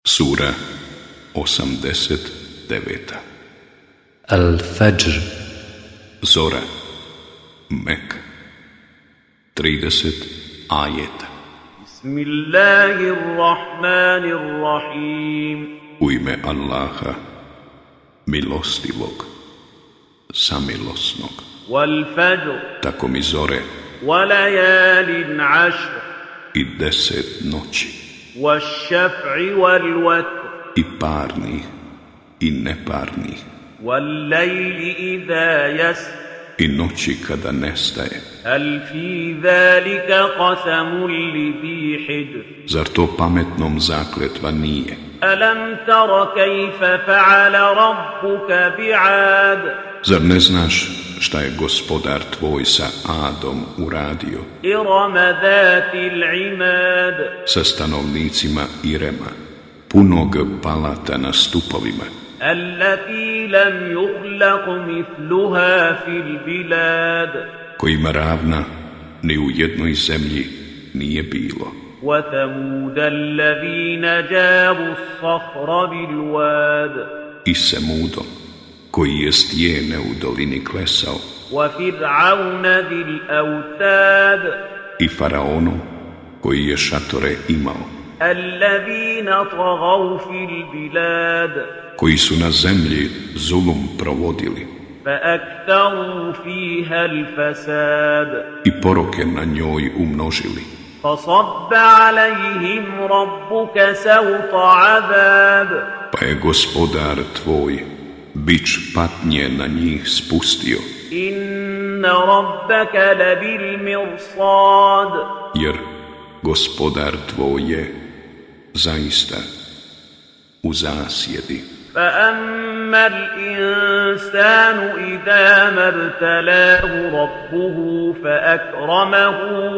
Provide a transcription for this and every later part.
Sura 89. Al-Fajr. Zora. Mek. 30 ajeta. Bismillahirrahmanirrahim. U ime Allaha, milostivog, samilosnog. Wal fajr. Tako mi zore. Wa layalin ashr. I 10 noći. Wa shaf'i wal watr. I parnih i neparnih. Wal layli idha yasr. I noći kada nestaje. Hal fi zalika qasamun li dhi hijr. Zar to pametnom zakletva nije? Alam tara kayfa fa'ala rabbuka bi'ad. Zar ne znaš šta je gospodar tvoj sa Adom uradio? Irama dhatil imad. Sa stanovnicima Irema, punog palata na stupovima. Allati lam yukhlaq mithluha fil bilad. Kojima ravna ni u jednoj zemlji nije bilo. وثمود الذين جابوا الصخر بالواد. I Semudom, koji je stijene u dolini klesao. وفرعون ذي الأوتاد. I Faraonom, koji je šatore imao. الذين طغوا في البلاد. Koji su na zemlji zulum provodili. فأكثروا فيها الفساد. I poroke na njoj umnožili. فصب عليهم ربك سوط عذاب. Pa je gospodar tvoj bič patnje na njih spustio. إن ربك لبالمرصاد. Jer gospodar tvoj je zaista u zasjedi. فأما الإنسان إذا ما ابتلاه ربه فأكرمه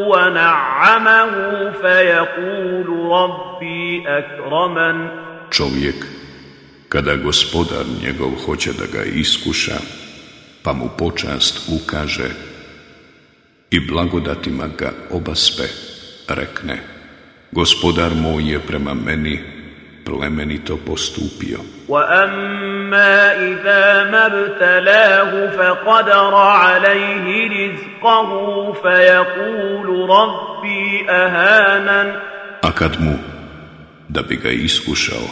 ونعمه فيقول ربي أكرمن. Čovjek, kada gospodar njegov hoće da ga iskuša, pa mu počast ukaže i blagodatima ga obaspe, rekne: gospodar moj je prema meni plemenito postupio. وأما إذا ما ابتلاه فقدر عليه رزقه فيقول ربي أهانن. A kad mu, da bi ga iskušao,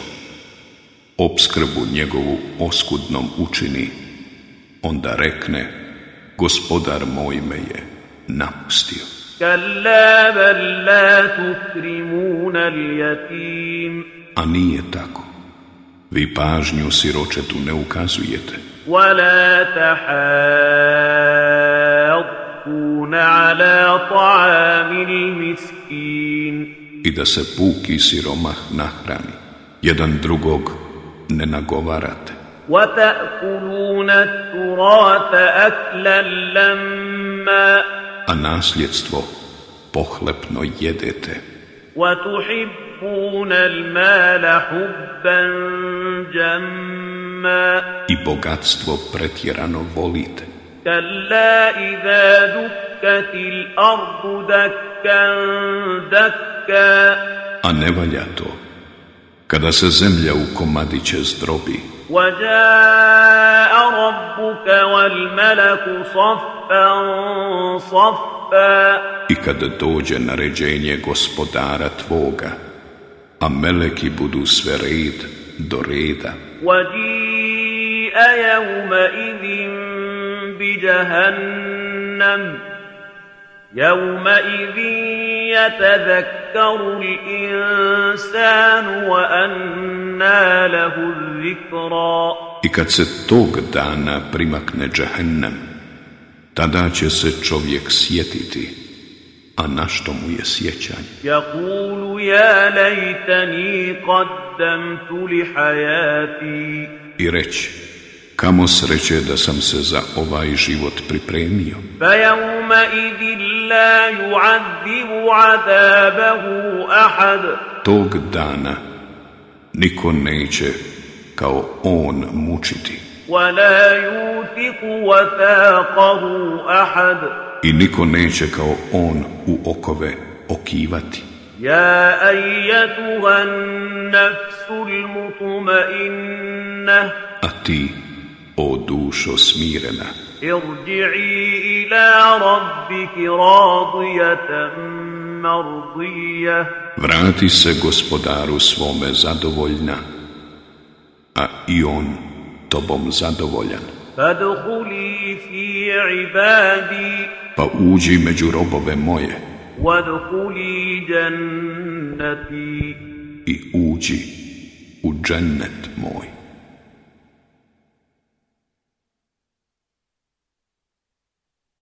opskrbu njegovu oskudnom učini, onda rekne: gospodar moj me je napustio. كلا بل لا تكرمون اليتيم. A nije tako. Vi pažnju siročetu ne ukazujete. ولا تحاضون على طعام المسكين. I da se puki siromah nahrani, jedan drugog ne nagovarate. وتأكلون التراث أكلا لما. A nasljedstvo pohlepno jedete. وتحبون المال حبا جما. I bogatstvo pretjerano volite. كلا إذا دكت الأرض دكا دكا. A ne valja to, kada se zemlja u komadiće zdrobi. وجاء ربك والملك صفا صفا. I kada dođe naređenje gospodara tvoga, a meleki budu sve red do reda. وجيء يومئذ بجهنم. يومئذ يتذكر الإنسان وأنى له الذكرى. I kad se tog dana primakne džehennem, tada će se čovjek sjetiti, a na što mu je sjećanje? يقول يا ليتني قدمت لحياتي. I reći: kamo sreće da sam se za ovaj život pripremio. فيومئذ لا يعذب عذابه أحد. Tog dana niko neće kao on mučiti. ولا يوثق وثاقه أحد. I niko neće kao on u okove okivati. يا أيتها النفس المطمئنة A ti, o dušo smirena, ارجعي إلى ربك راضية مرضية vrati se gospodaru svome zadovoljna, a i on tobom zadovoljan. فادخلي في عبادي Pa uđi među robove moje وادخلي جنتي i uđi u džennet moj.